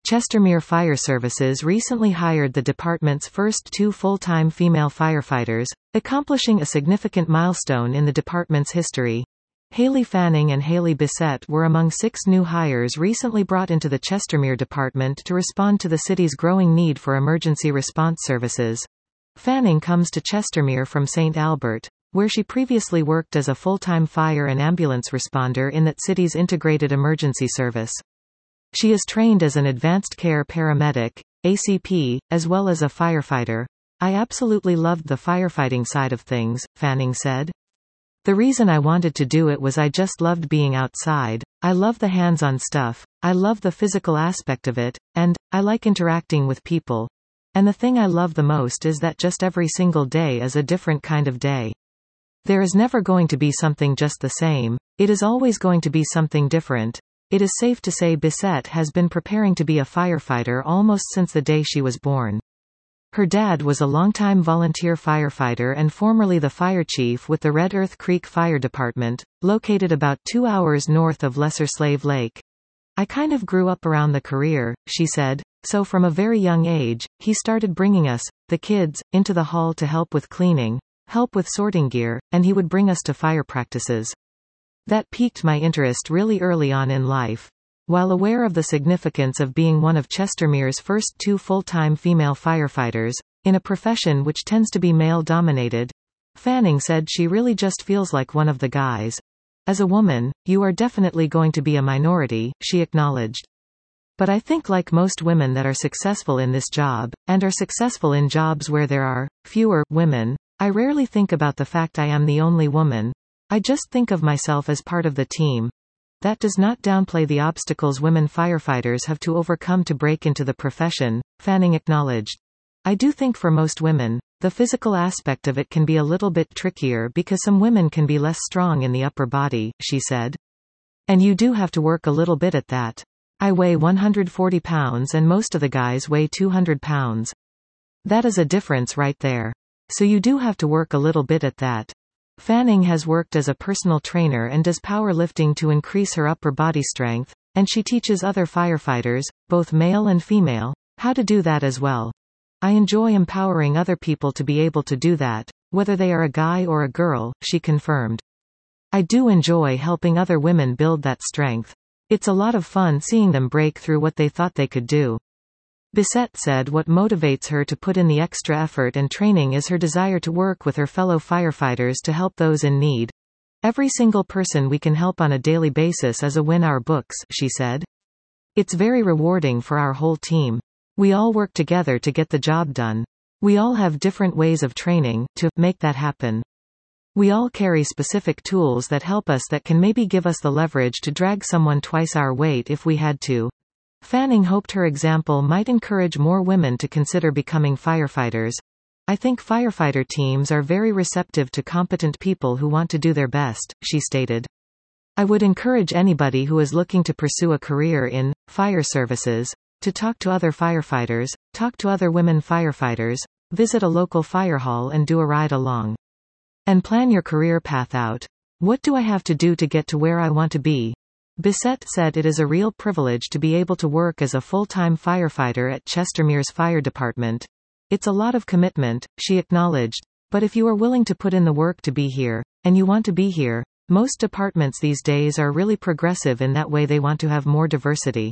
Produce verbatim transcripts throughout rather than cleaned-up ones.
Chestermere Fire Services recently hired the department's first two full-time female firefighters, accomplishing a significant milestone in the department's history. Haley Fanning and Haley Bissett were among six new hires recently brought into the Chestermere department to respond to the city's growing need for emergency response services. Fanning comes to Chestermere from Saint Albert, where she previously worked as a full-time fire and ambulance responder in that city's integrated emergency service. She is trained as an advanced care paramedic, A C P, as well as a firefighter. "I absolutely loved the firefighting side of things," Fanning said. "The reason I wanted to do it was I just loved being outside. I love the hands-on stuff, I love the physical aspect of it, and I like interacting with people. And the thing I love the most is that just every single day is a different kind of day. There is never going to be something just the same. It is always going to be something different." It is safe to say Bissett has been preparing to be a firefighter almost since the day she was born. Her dad was a longtime volunteer firefighter and formerly the fire chief with the Red Earth Creek Fire Department, located about two hours north of Lesser Slave Lake. "I kind of grew up around the career," she said, "so from a very young age, he started bringing us, the kids, into the hall to help with cleaning, help with sorting gear, and he would bring us to fire practices. That piqued my interest really early on in life." While aware of the significance of being one of Chestermere's first two full-time female firefighters, in a profession which tends to be male-dominated, Fanning said she really just feels like one of the guys. "As a woman, you are definitely going to be a minority," she acknowledged. "But I think like most women that are successful in this job, and are successful in jobs where there are fewer women, I rarely think about the fact I am the only woman. I just think of myself as part of the team. That does not downplay the obstacles women firefighters have to overcome to break into the profession," Fanning acknowledged. "I do think for most women, the physical aspect of it can be a little bit trickier because some women can be less strong in the upper body," she said. "And you do have to work a little bit at that. I weigh one hundred forty pounds and most of the guys weigh two hundred pounds. That is a difference right there. So you do have to work a little bit at that." Fanning has worked as a personal trainer and does powerlifting to increase her upper body strength, and she teaches other firefighters, both male and female, how to do that as well. "I enjoy empowering other people to be able to do that, whether they are a guy or a girl," she confirmed. "I do enjoy helping other women build that strength. It's a lot of fun seeing them break through what they thought they could do." Bissett said what motivates her to put in the extra effort and training is her desire to work with her fellow firefighters to help those in need. "Every single person we can help on a daily basis is a win our books," she said. "It's very rewarding for our whole team. We all work together to get the job done. We all have different ways of training to make that happen. We all carry specific tools that help us that can maybe give us the leverage to drag someone twice our weight if we had to." Fanning hoped her example might encourage more women to consider becoming firefighters. "I think firefighter teams are very receptive to competent people who want to do their best," she stated. "I would encourage anybody who is looking to pursue a career in fire services to talk to other firefighters, talk to other women firefighters, visit a local fire hall and do a ride along. And plan your career path out. What do I have to do to get to where I want to be?" Bissett said it is a real privilege to be able to work as a full-time firefighter at Chestermere's fire department. "It's a lot of commitment," she acknowledged, "but if you are willing to put in the work to be here, and you want to be here, most departments these days are really progressive in that way they want to have more diversity.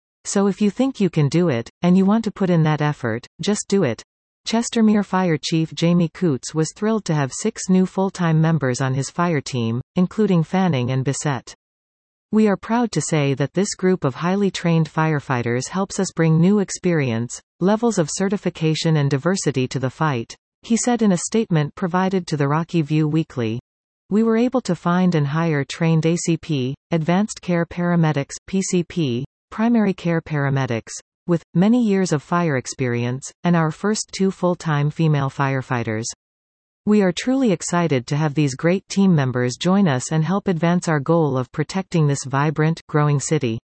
So if you think you can do it, and you want to put in that effort, just do it." Chestermere Fire Chief Jamie Coots was thrilled to have six new full-time members on his fire team, including Fanning and Bissett. "We are proud to say that this group of highly trained firefighters helps us bring new experience, levels of certification and diversity to the fight," he said in a statement provided to the Rocky View Weekly. "We were able to find and hire trained A C P, Advanced Care Paramedics, P C P, Primary Care Paramedics, with many years of fire experience, and our first two full-time female firefighters. We are truly excited to have these great team members join us and help advance our goal of protecting this vibrant, growing city."